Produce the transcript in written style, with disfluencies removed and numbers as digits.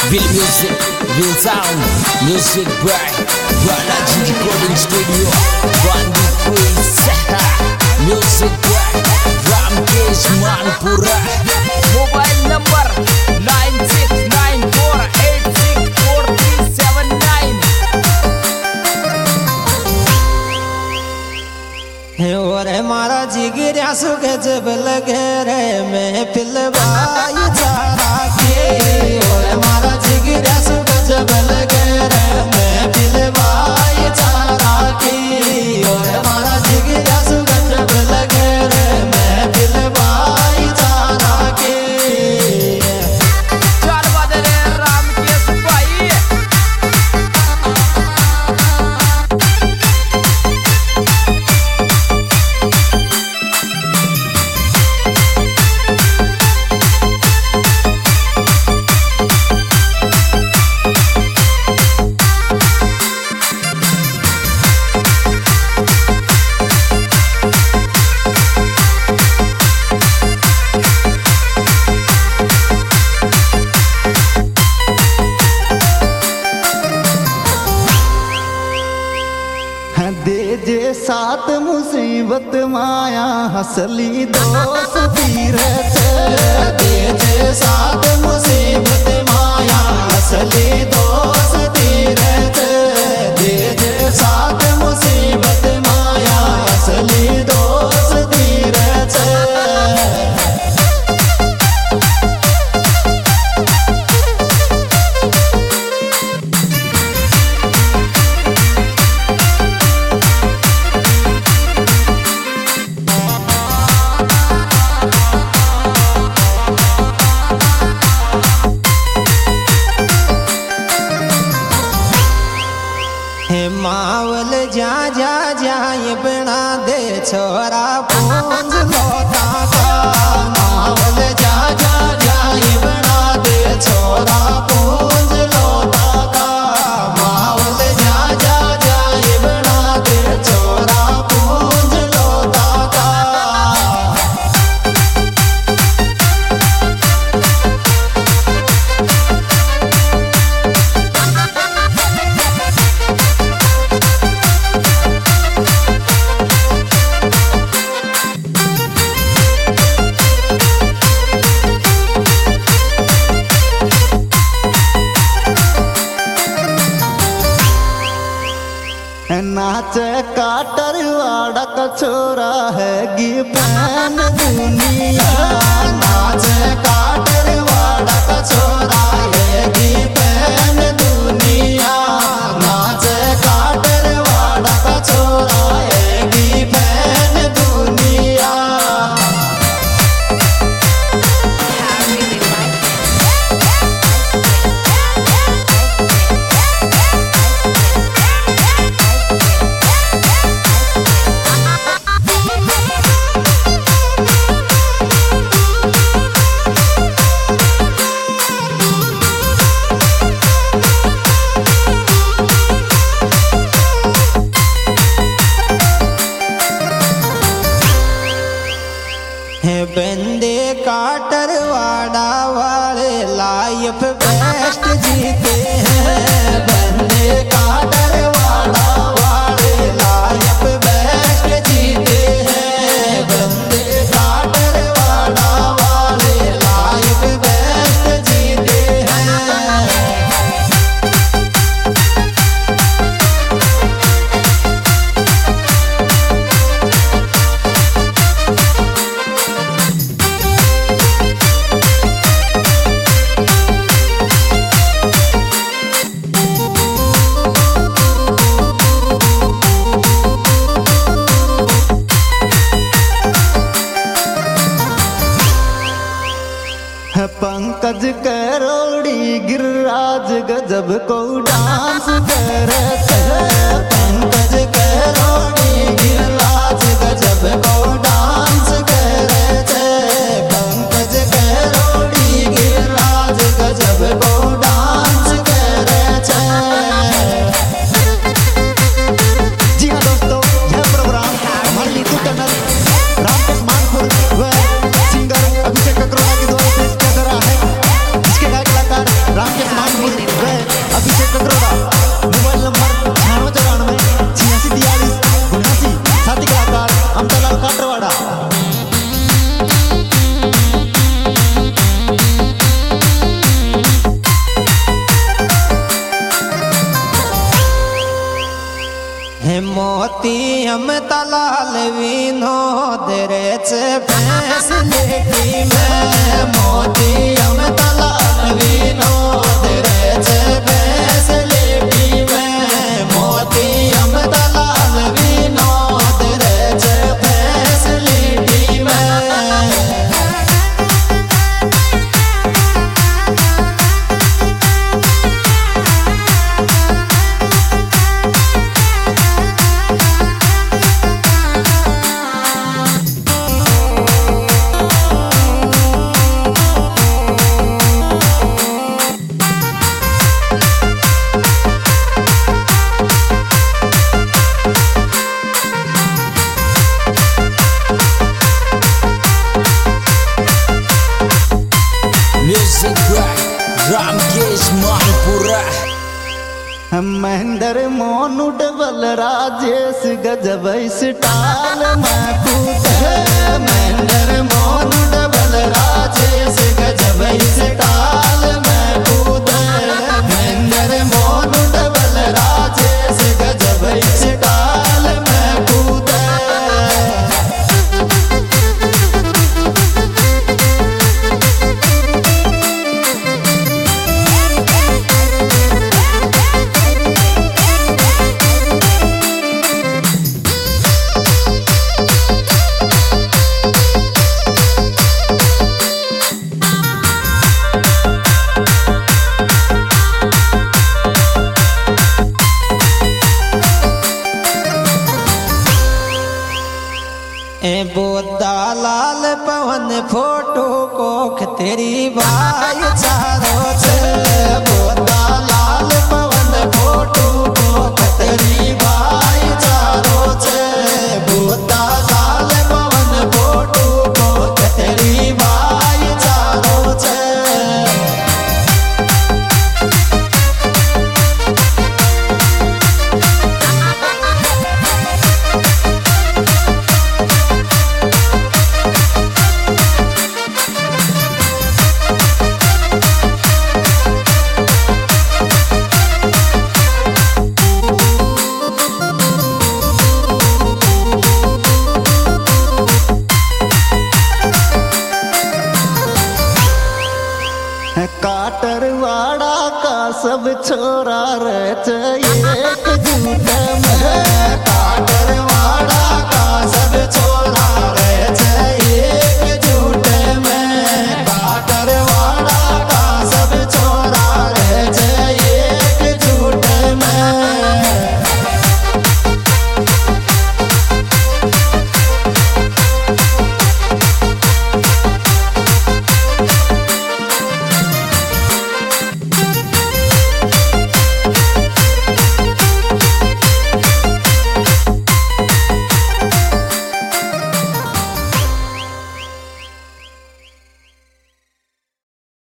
Real music, real sound, music bright. Balaji Recording Studio, Bandi Prince. Music bright, Ramkesh Manpura. Mobile number 9694864379. और हमारा जिगरिया सुखे जब लगे रे महफिल बाई चारा के। और हमारा जिगरिया सुखे जब लगे रे महफिल बाई चारा के। और हमारा जिगरिया सुखे जब लगे रे महफिल बाई चारा के। चार बदले रामकेश भाई। दे जे सात मुसीबत माया हसली दोस्ती रहते। दे जे सात मुसीबत माया हसली दोस्ती रहते। दे जे सात मुसीबत माया हसली दोस्ती रहते। मावल जा जा जा ये बना दे छोरा पूंज लोटा का। मावल जा जा जा ये बना दे छोरा पूंज लोटा का। मावल जा जा जा ये बना दे छोरा पूंज लोटा का। नाच काटर वाड़ा का छोरा है गी पैन दुनिया। नाच काटर वाड़ा का छोरा है गी पैन दुनिया। नाच काटर वाड़ा का छोरा है गी पैन दुनिया। बंदे काटर वाड़ा वाले लाइफ बेस्ट जीते हैं। बंदे काटर वाड़ा वाले लाइफ बेस्ट जीते हैं। बंदे काटर वाड़ा वाले लाइफ बेस्ट जीते हैं। पंकज करोड़ी गिरिराज गजब को डांस करते। पंकज करोड़ी गिरिराज गजब को डांस करते। पंकज करोड़ी गिरिराज गजब को डांस करते। जी हाँ दोस्तों, यह प्रोग्राम हमारे नीतू टनल रामकेश मानपुर व सिंगर अभिषेक ककरोड़ा के द्वारा पेश किया जा रहा है, जिसके गायक कलाकार रामकेश मानपुर मोती हम तलाल वीनो दरे चे फैसिलिटी में मोती हम तलाल वीनो दरे चे फैसिलिटी में मोती हम तलाल वीनो दरे चे फैसिलिटी में Music Black Ramkesh Manpura Mahendra Monu double Rajesh गजब स्टाइल में कूद महेंद्र मोनू डबल राजेश गजब स्टाइल में कूद महेंद्र मोनू डबल राजेश गजब स्टाइल में कूद बोदा लाल पवन फोटो कोख तेरी भाई चारों से बोदा लाल पवन फोटो कोख तेरी भाई चारों से बोदा लाल पवन फोटो कोख तेरी भाई चारों से काटरवाड़ा का सब छोरा रहते एक जूट में काटरवाड़ा